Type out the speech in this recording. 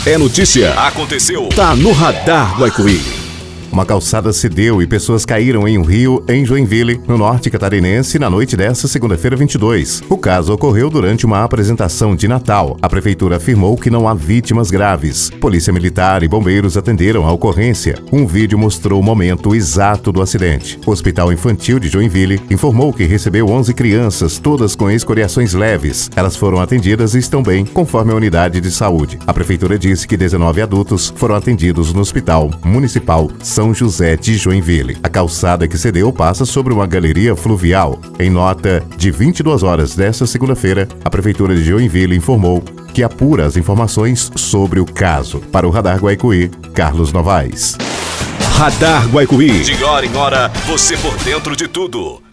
É notícia. Aconteceu. Tá no Radar Guaicuí. Uma calçada cedeu e pessoas caíram em um rio em Joinville, no norte catarinense, na noite desta segunda-feira 22. O caso ocorreu durante uma apresentação de Natal. A prefeitura afirmou que não há vítimas graves. Polícia Militar e bombeiros atenderam a ocorrência. Um vídeo mostrou o momento exato do acidente. O Hospital Infantil de Joinville informou que recebeu 11 crianças, todas com escoriações leves. Elas foram atendidas e estão bem, conforme a unidade de saúde. A prefeitura disse que 19 adultos foram atendidos no Hospital Municipal São José de Joinville. A calçada que cedeu passa sobre uma galeria fluvial. Em nota de 22 horas desta segunda-feira, a Prefeitura de Joinville informou que apura as informações sobre o caso. Para o Radar Guaicuí, Carlos Novaes. Radar Guaicuí. De hora em hora, você por dentro de tudo.